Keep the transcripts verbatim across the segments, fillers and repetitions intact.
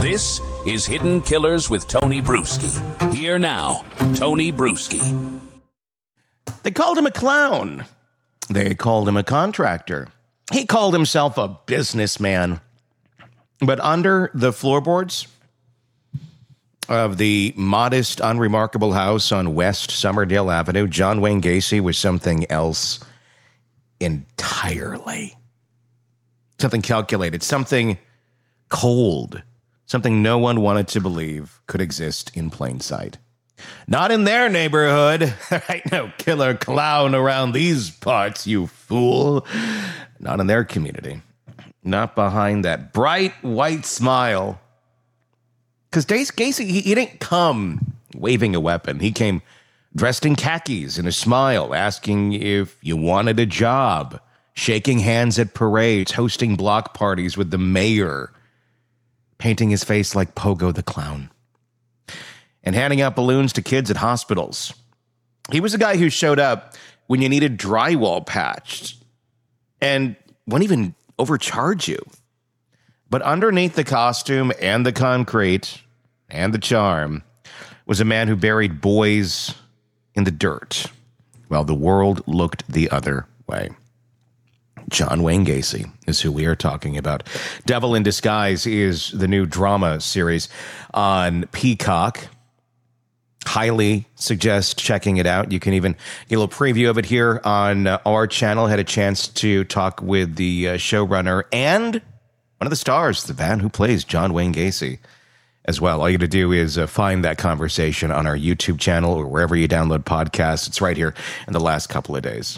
This is Hidden Killers with Tony Bruschi. Here now, Tony Bruschi. They called him a clown. They called him a contractor. He called himself a businessman. But under the floorboards of the modest, unremarkable house on West Somerdale Avenue, John Wayne Gacy was something else entirely. Something calculated, something cold, something no one wanted to believe could exist in plain sight. Not in their neighborhood. There ain't no killer clown around these parts, you fool. Not in their community. Not behind that bright white smile. Because Gacy, he, he didn't come waving a weapon. He came dressed in khakis and a smile, asking if you wanted a job, shaking hands at parades, hosting block parties with the mayor, painting his face like Pogo the Clown, and handing out balloons to kids at hospitals. He was a guy who showed up when you needed drywall patched and wouldn't even overcharge you. But underneath the costume and the concrete and the charm was a man who buried boys in the dirt while the world looked the other way. John Wayne Gacy is who we are talking about. Devil in Disguise is the new drama series on Peacock. Highly suggest checking it out. You can even get a little preview of it here on uh, our channel. Had a chance to talk with the uh, showrunner and one of the stars, the man who plays John Wayne Gacy as well. All you got to do is uh, find that conversation on our YouTube channel or wherever you download podcasts. It's right here in the last couple of days.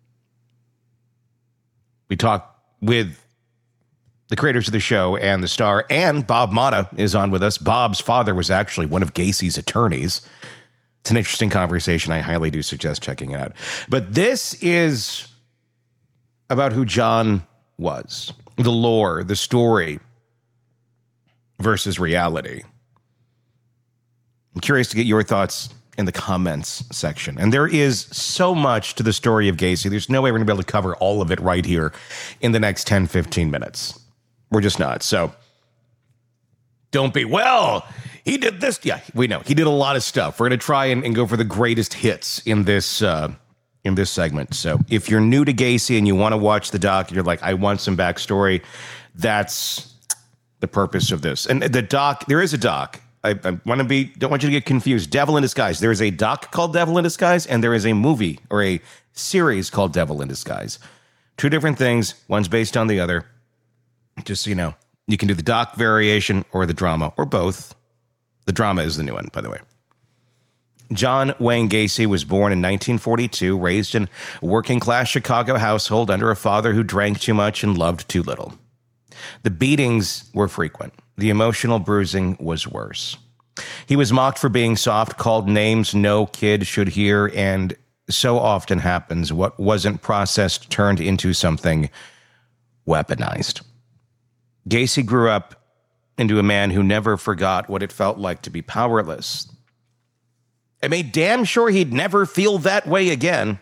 We talk with the creators of the show and the star, and Bob Motta is on with us. Bob's father was actually one of Gacy's attorneys. It's an interesting conversation. I highly do suggest checking it out. But this is about who John was, the lore, the story versus reality. I'm curious to get your thoughts in the comments section. And there is so much to the story of Gacy. There's no way we're going to be able to cover all of it right here in the next ten, fifteen minutes. We're just not. So don't be, well, he did this. Yeah, we know. He did a lot of stuff. We're going to try and, and go for the greatest hits in this uh, in this segment. So if you're new to Gacy and you want to watch the doc, you're like, I want some backstory, that's the purpose of this. And the doc, there is a doc. I, I want to be, don't want you to get confused. Devil in Disguise. There is a doc called Devil in Disguise, and there is a movie or a series called Devil in Disguise. Two different things. One's based on the other. Just so you know, you can do the doc variation or the drama, or both. The drama is the new one, by the way. John Wayne Gacy was born in nineteen forty-two, raised in a working-class Chicago household under a father who drank too much and loved too little. The beatings were frequent. The emotional bruising was worse. He was mocked for being soft, called names no kid should hear, and so often happens, what wasn't processed turned into something weaponized. Gacy grew up into a man who never forgot what it felt like to be powerless. I made damn sure he'd never feel that way again.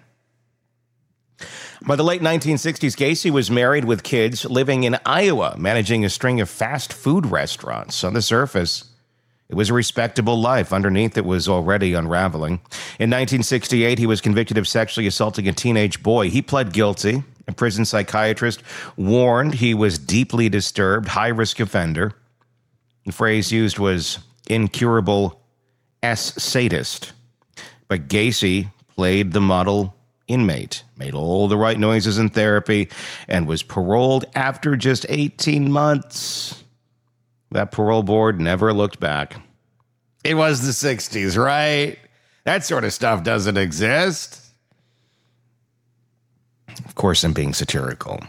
By the late nineteen sixties, Gacy was married with kids, living in Iowa, managing a string of fast food restaurants. On the surface, it was a respectable life. Underneath, it was already unraveling. In nineteen sixty-eight, he was convicted of sexually assaulting a teenage boy. He pled guilty. A prison psychiatrist warned he was deeply disturbed, high-risk offender. The phrase used was incurable S-sadist. But Gacy played the model inmate, made all the right noises in therapy, and was paroled after just eighteen months. That parole board never looked back. It was the sixties, right? That sort of stuff doesn't exist. Of course, I'm being satirical.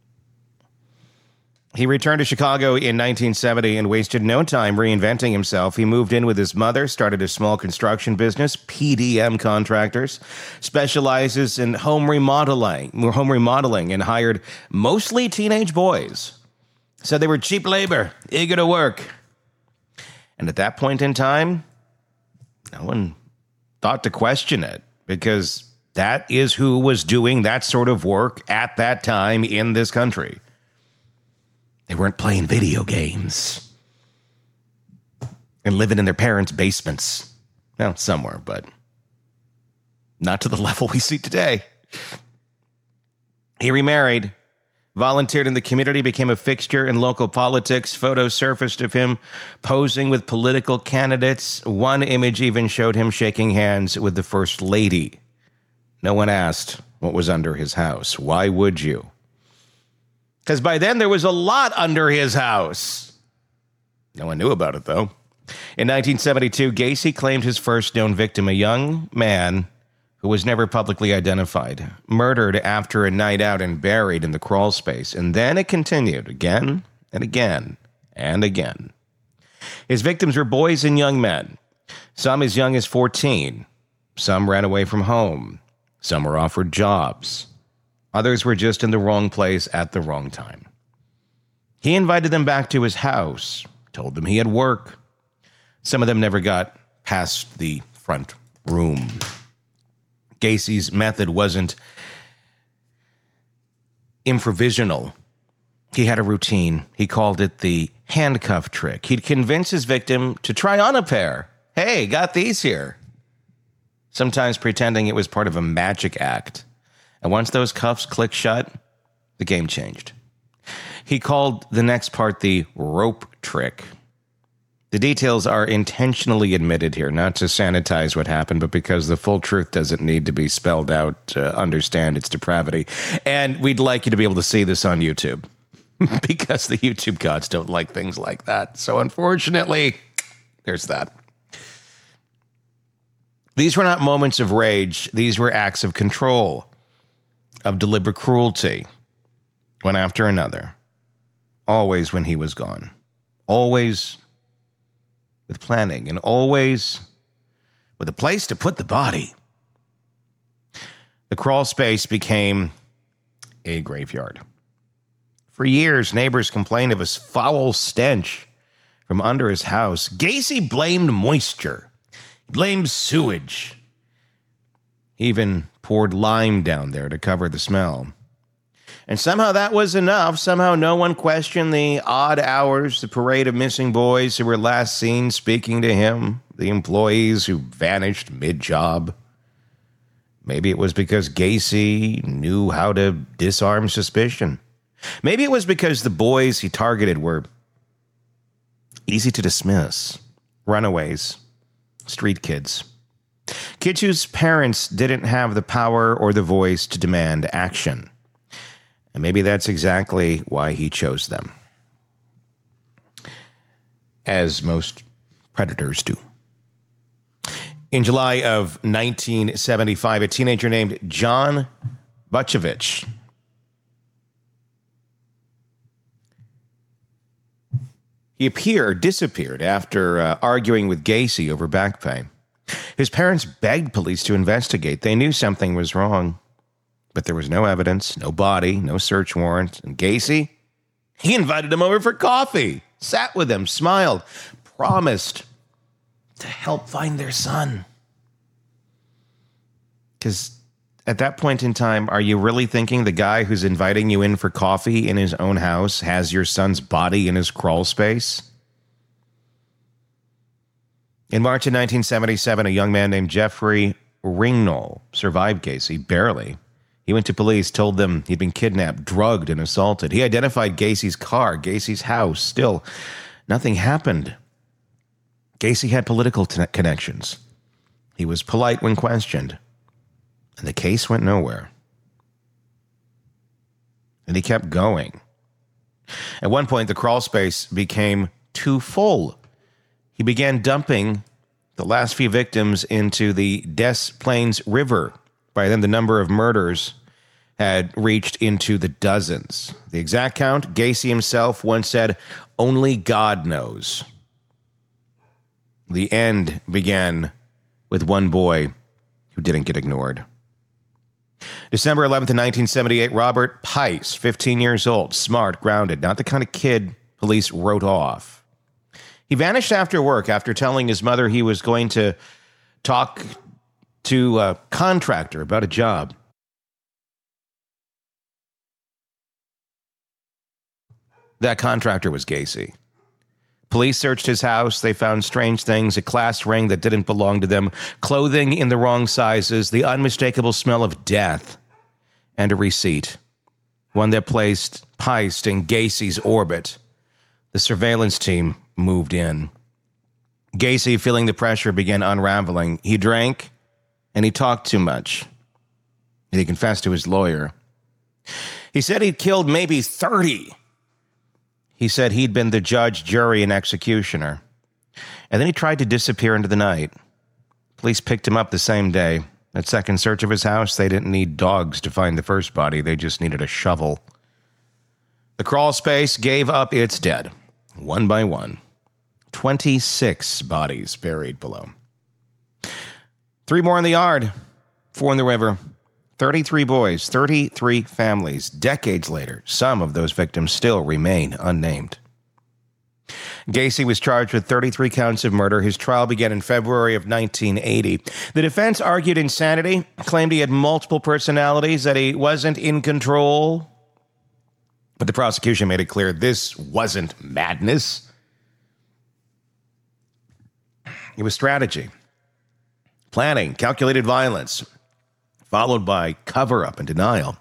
He returned to Chicago in nineteen seventy and wasted no time reinventing himself. He moved in with his mother, started a small construction business, P D M Contractors, specializes in home remodeling, home remodeling, and hired mostly teenage boys. Said they were cheap labor, eager to work. And at that point in time, no one thought to question it, because that is who was doing that sort of work at that time in this country. They weren't playing video games. and living in their parents' basements. Well, somewhere, but not to the level we see today. He remarried, volunteered in the community, became a fixture in local politics. Photos surfaced of him posing with political candidates. One image even showed him shaking hands with the First Lady. No one asked what was under his house. Why would you? Because by then there was a lot under his house. No one knew about it, though. In nineteen seventy-two, Gacy claimed his first known victim, a young man who was never publicly identified, murdered after a night out and buried in the crawl space. And then it continued again and again and again. His victims were boys and young men, some as young as fourteen. Some ran away from home. Some were offered jobs. Others were just in the wrong place at the wrong time. He invited them back to his house, told them he had work. Some of them never got past the front room. Gacy's method wasn't improvisational. He had a routine. He called it the handcuff trick. He'd convince his victim to try on a pair. Hey, got these here. Sometimes pretending it was part of a magic act. And once those cuffs clicked shut, the game changed. He called the next part the rope trick. The details are intentionally omitted here, not to sanitize what happened, but because the full truth doesn't need to be spelled out to understand its depravity. And we'd like you to be able to see this on YouTube, because the YouTube gods don't like things like that. So unfortunately, there's that. These were not moments of rage. These were acts of control, of deliberate cruelty, one after another. Always when he was gone. Always with planning, and always with a place to put the body. The crawl space became a graveyard. For years, neighbors complained of a foul stench from under his house. Gacy blamed moisture. He blamed sewage. He even poured lime down there to cover the smell. And somehow that was enough. Somehow no one questioned the odd hours, the parade of missing boys who were last seen speaking to him, the employees who vanished mid-job. Maybe it was because Gacy knew how to disarm suspicion. Maybe it was because the boys he targeted were easy to dismiss. Runaways, street kids. Kids whose parents didn't have the power or the voice to demand action. And maybe that's exactly why he chose them. As most predators do. In July of nineteen seventy-five, a teenager named John Butchovich he appeared, disappeared after uh, arguing with Gacy over back pay. His parents begged police to investigate. They knew something was wrong. But there was no evidence, no body, no search warrant. And Gacy, he invited him over for coffee, sat with him, smiled, promised to help find their son. Because at that point in time, are you really thinking the guy who's inviting you in for coffee in his own house has your son's body in his crawl space? In March of nineteen seventy-seven, a young man named Jeffrey Ringnall survived Gacy, barely. He went to police, told them he'd been kidnapped, drugged, and assaulted. He identified Gacy's car, Gacy's house. Still, nothing happened. Gacy had political t- connections. He was polite when questioned. And the case went nowhere. And he kept going. At one point, the crawl space became too full. He began dumping the last few victims into the Des Plaines River. By then, the number of murders had reached into the dozens. The exact count, Gacy himself once said, only God knows. The end began with one boy who didn't get ignored. December eleventh, nineteen seventy-eight, Robert Pice, fifteen years old, smart, grounded, not the kind of kid police wrote off. He vanished after work after telling his mother he was going to talk to a contractor about a job. That contractor was Gacy. Police searched his house. They found strange things, a class ring that didn't belong to them, clothing in the wrong sizes, the unmistakable smell of death, and a receipt, one that placed Peist in Gacy's orbit. The surveillance team moved in. Gacy, feeling the pressure, began unraveling. He drank, and he talked too much. And he confessed to his lawyer. He said he'd killed maybe thirty. He said he'd been the judge, jury, and executioner. And then he tried to disappear into the night. Police picked him up the same day. At second search of his house, they didn't need dogs to find the first body. They just needed a shovel. The crawl space gave up its dead, one by one. twenty-six bodies buried below. Three more in the yard, four in the river. thirty-three boys, thirty-three families. Decades later, some of those victims still remain unnamed. Gacy was charged with thirty-three counts of murder. His trial began in February of nineteen eighty. The defense argued insanity, claimed he had multiple personalities, that he wasn't in control. But the prosecution made it clear this wasn't madness. It was strategy, planning, calculated violence, followed by cover-up and denial.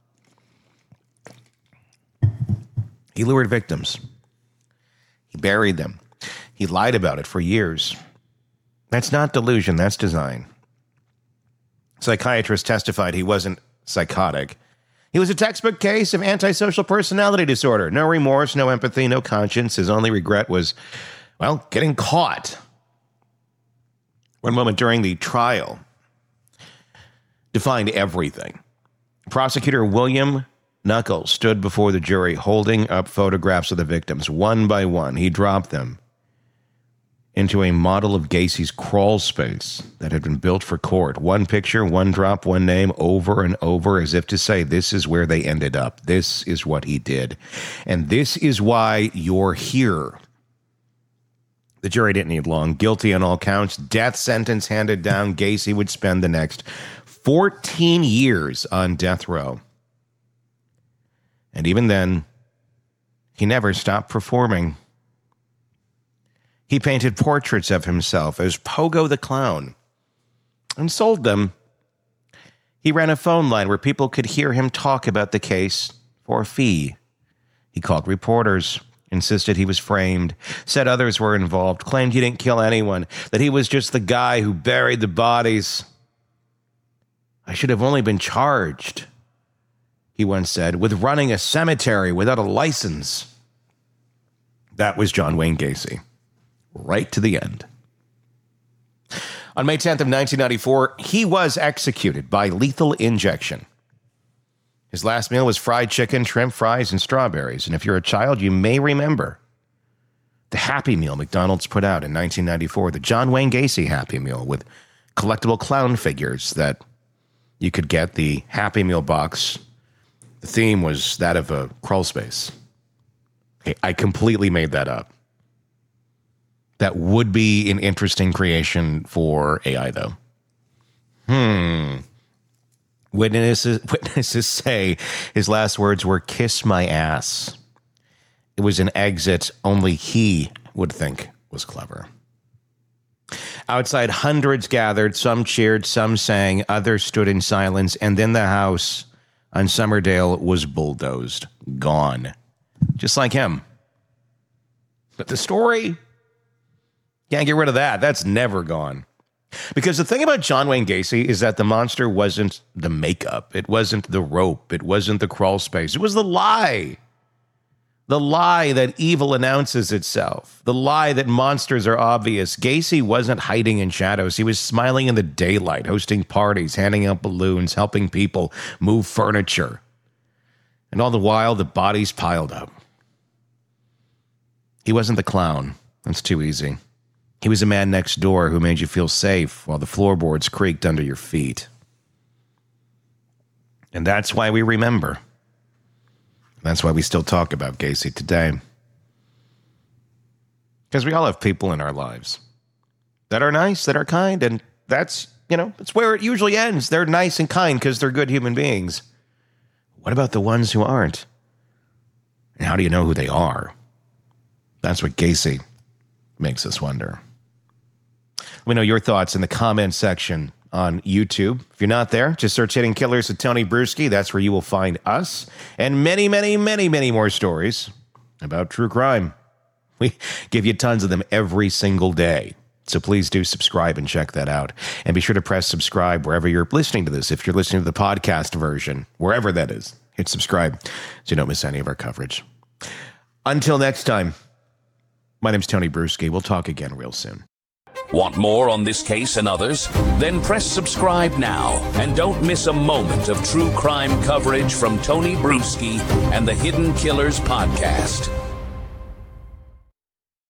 He lured victims. He buried them. He lied about it for years. That's not delusion, that's design. Psychiatrists testified he wasn't psychotic. He was a textbook case of antisocial personality disorder. No remorse, no empathy, no conscience. His only regret was, well, getting caught. One moment during the trial defined everything. Prosecutor William Knuckles stood before the jury holding up photographs of the victims. One by one, he dropped them into a model of Gacy's crawl space that had been built for court. One picture, one drop, one name, over and over, as if to say, this is where they ended up. This is what he did. And this is why you're here. The jury didn't need long. Guilty on all counts. Death sentence handed down. Gacy would spend the next fourteen years on death row. And even then, he never stopped performing. He painted portraits of himself as Pogo the Clown and sold them. He ran a phone line where people could hear him talk about the case for a fee. He called reporters, insisted he was framed, said others were involved, claimed he didn't kill anyone, that he was just the guy who buried the bodies. I should have only been charged, he once said, with running a cemetery without a license. That was John Wayne Gacy. Right to the end. On May tenth of nineteen ninety-four, he was executed by lethal injection. His last meal was fried chicken, shrimp fries, and strawberries. And if you're a child, you may remember the Happy Meal McDonald's put out in nineteen ninety-four, the John Wayne Gacy Happy Meal with collectible clown figures that you could get. The Happy Meal box, the theme was that of a crawl space. Okay, I completely made that up. That would be an interesting creation for A I, though. Hmm. Witnesses, witnesses say his last words were, "Kiss my ass." It was an exit only he would think was clever. Outside, hundreds gathered. Some cheered, some sang, others stood in silence. And then the house on Summerdale was bulldozed. Gone. Just like him. But the story... can't get rid of that. That's never gone. Because the thing about John Wayne Gacy is that the monster wasn't the makeup. It wasn't the rope. It wasn't the crawl space. It was the lie. The lie that evil announces itself. The lie that monsters are obvious. Gacy wasn't hiding in shadows. He was smiling in the daylight, hosting parties, handing out balloons, helping people move furniture. And all the while, the bodies piled up. He wasn't the clown. That's too easy. He was a man next door who made you feel safe while the floorboards creaked under your feet. And that's why we remember. That's why we still talk about Gacy today. Because we all have people in our lives that are nice, that are kind, and that's, you know, that's where it usually ends. They're nice and kind because they're good human beings. What about the ones who aren't? And how do you know who they are? That's what Gacy makes us wonder. Let me know your thoughts in the comment section on YouTube. If you're not there, just search Hidden Killers with Tony Bruschi. That's where you will find us and many, many, many, many more stories about true crime. We give you tons of them every single day. So please do subscribe and check that out. And be sure to press subscribe wherever you're listening to this. If you're listening to the podcast version, wherever that is, hit subscribe so you don't miss any of our coverage. Until next time, my name's Tony Bruschi. We'll talk again real soon. Want more on this case and others? Then press subscribe now and don't miss a moment of true crime coverage from Tony Bruschi and the Hidden Killers podcast.